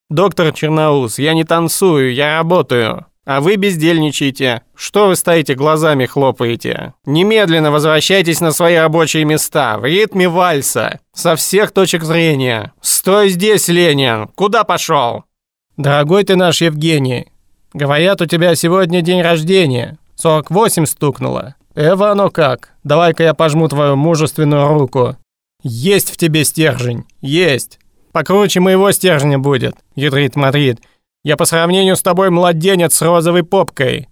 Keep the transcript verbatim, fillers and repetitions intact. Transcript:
Доктор Черноус, я не танцую, я работаю. А вы бездельничаете. Что вы стоите, глазами хлопаете? Немедленно возвращайтесь на свои рабочие места, в ритме вальса, со всех точек зрения. Стой здесь, Ленин! Куда пошел? Дорогой ты наш Евгений, говорят, у тебя сегодня день рождения. сорок восемь стукнуло. Эва, оно как? Давай-ка я пожму твою мужественную руку. Есть в тебе стержень, есть. Покруче моего стержня будет, ядрит Мадрид. Я по сравнению с тобой младенец с розовой попкой.